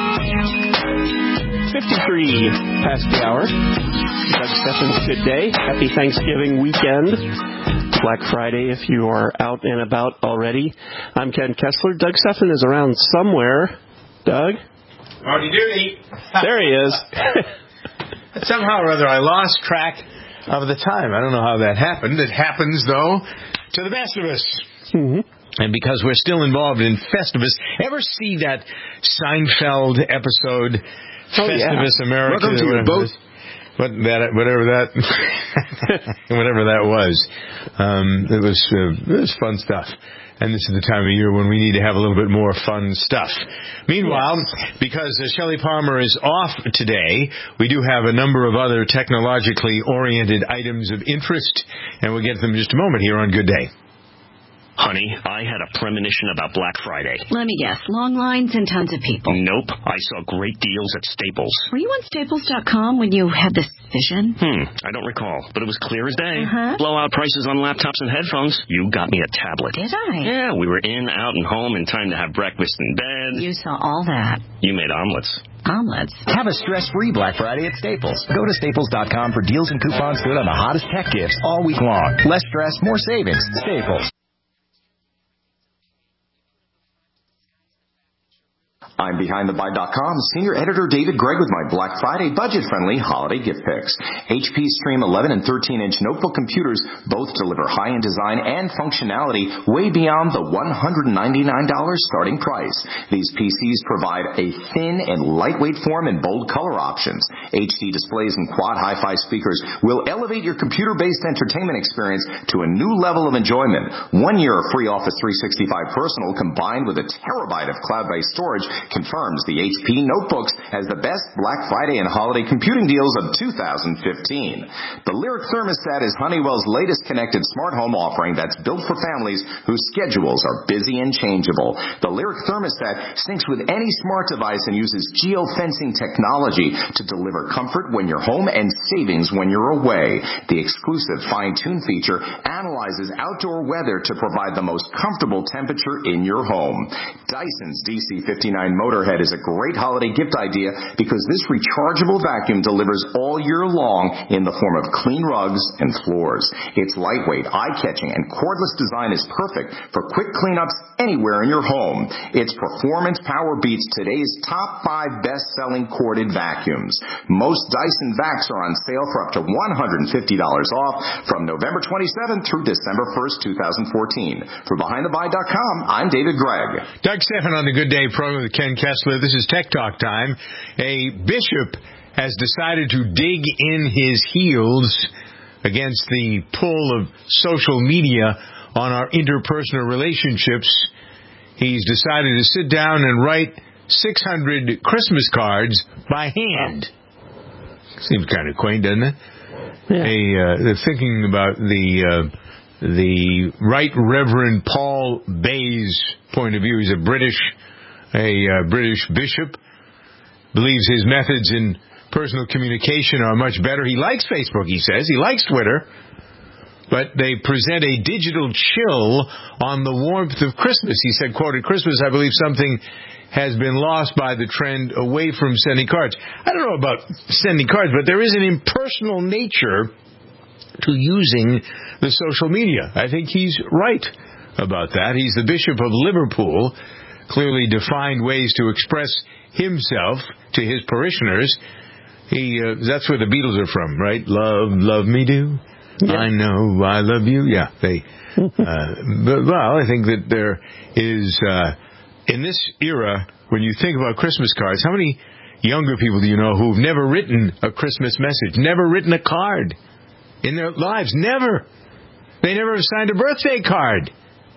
fifty-three past the hour. Doug Steffens, good day. Happy Thanksgiving weekend. Black Friday if you are out and about already. I'm Ken Kessler. Doug Steffens is around somewhere. Doug? Howdy doody. There he is. Somehow or other I lost track of the time. I don't know how that happened. It happens, though, to the best of us. Mm-hmm. And because we're still involved in Festivus, ever see that Seinfeld episode, oh, Festivus yeah. America? Welcome to both. What that, whatever that, whatever that was, um, it was uh, it was fun stuff. And this is the time of year when we need to have a little bit more fun stuff. Meanwhile, because uh, Shelley Palmer is off today, we do have a number of other technologically oriented items of interest, and we'll get to them in just a moment here on Good Day. Honey, I had a premonition about Black Friday. Let me guess. Long lines and tons of people. Nope. I saw great deals at Staples. Were you on Staples dot com when you had this vision? Hmm. I don't recall, but it was clear as day. Uh-huh. Blowout prices on laptops and headphones. You got me a tablet. Did I? Yeah, we were in, out, and home in time to have breakfast in bed. You saw all that. You made omelets. Omelets? Have a stress-free Black Friday at Staples. Go to staples dot com for deals and coupons good on the hottest tech gifts all week long. Less stress, more savings. Staples. I'm Behind The Buy dot com Senior Editor David Gregg with my Black Friday budget-friendly holiday gift picks. H P Stream eleven and thirteen inch notebook computers both deliver high-end design and functionality way beyond the one hundred ninety-nine dollars starting price. These P Cs provide a thin and lightweight form and bold color options. H D displays and quad hi-fi speakers will elevate your computer-based entertainment experience to a new level of enjoyment. One year of free Office three sixty-five Personal combined with a terabyte of cloud-based storage confirms the H P notebooks as the best Black Friday and holiday computing deals of two thousand fifteen. The Lyric Thermostat is Honeywell's latest connected smart home offering that's built for families whose schedules are busy and changeable. The Lyric Thermostat syncs with any smart device and uses geofencing technology to deliver comfort when you're home and savings when you're away. The exclusive fine-tune feature analyzes outdoor weather to provide the most comfortable temperature in your home. Dyson's D C fifty-nine Motorhead is a great holiday gift idea because this rechargeable vacuum delivers all year long in the form of clean rugs and floors. Its lightweight, eye-catching, and cordless design is perfect for quick cleanups anywhere in your home. Its performance power beats today's top five best-selling corded vacuums. Most Dyson vacs are on sale for up to one hundred fifty dollars off from November twenty-seventh through December first, two thousand fourteen. For Behind The Buy dot com, I'm David Gregg. Doug Stephan on the Good Day program with Ken Kessler. This is Tech Talk time. A bishop has decided to dig in his heels against the pull of social media on our interpersonal relationships. He's decided to sit down and write six hundred Christmas cards by hand. Seems kind of quaint, doesn't it? Yeah. A, uh, they're thinking about the uh, the Right Reverend Paul Bay's point of view. He's a British a uh, British bishop, believes his methods in personal communication are much better. He likes Facebook, he says. He likes Twitter. But they present a digital chill on the warmth of Christmas. He said, quote, at Christmas, I believe something has been lost by the trend away from sending cards. I don't know about sending cards, but there is an impersonal nature to using the social media. I think he's right about that. He's the Bishop of Liverpool, clearly defined ways to express himself to his parishioners. He uh, that's where the Beatles are from, right? Love, love me do. Yeah. I know I love you. Yeah, they. Uh, but, well, I think that there is uh, in this era, when you think about Christmas cards, how many younger people do you know who've never written a Christmas message, never written a card in their lives? Never. They never have signed a birthday card.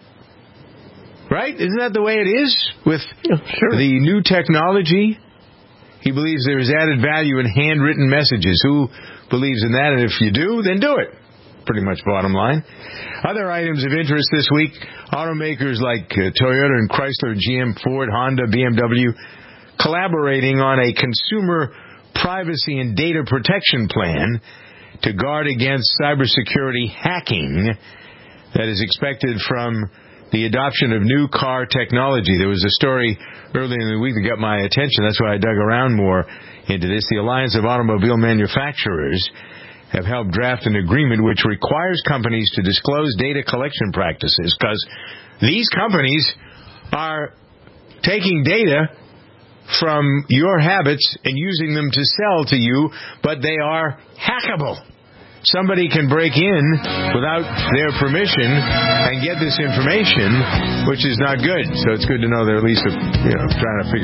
Right? Isn't that the way it is with yeah, sure. the new technology? He believes there is added value in handwritten messages. Who believes in that? And if you do, then do it. Pretty much bottom line. Other items of interest this week, automakers like uh, Toyota and Chrysler, G M, Ford, Honda, B M W, collaborating on a consumer privacy and data protection plan to guard against cybersecurity hacking that is expected from the adoption of new car technology. There was a story earlier in the week that got my attention. That's why I dug around more into this. The Alliance of Automobile Manufacturers have helped draft an agreement which requires companies to disclose data collection practices, because these companies are taking data from your habits and using them to sell to you, but they are hackable. Somebody can break in without their permission and get this information, which is not good. So it's good to know they're at least, you know, trying to figure.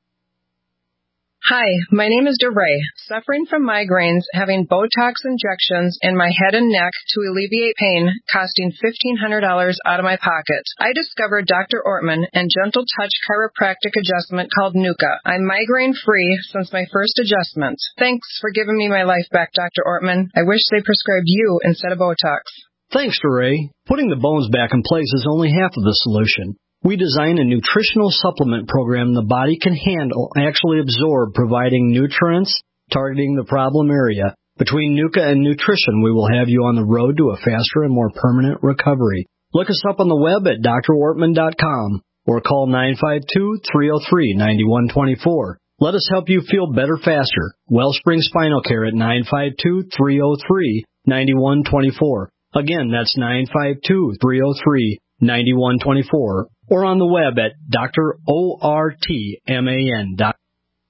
Hi, my name is DeRay, suffering from migraines, having Botox injections in my head and neck to alleviate pain, costing fifteen hundred dollars out of my pocket. I discovered Doctor Ortman and Gentle Touch chiropractic adjustment called Nuka. I'm migraine-free since my first adjustment. Thanks for giving me my life back, Doctor Ortman. I wish they prescribed you instead of Botox. Thanks, DeRay. Putting the bones back in place is only half of the solution. We design a nutritional supplement program the body can handle, actually absorb, providing nutrients, targeting the problem area. Between Nuka and nutrition, we will have you on the road to a faster and more permanent recovery. Look us up on the web at D R ortman dot com or call nine five two, three oh three, nine one two four. Let us help you feel better faster. Wellspring Spinal Care at nine five two, three oh three, nine one two four. Again, that's nine five two, three oh three, nine one two four. nine one two four or on the web at D R O R T M A N dot com.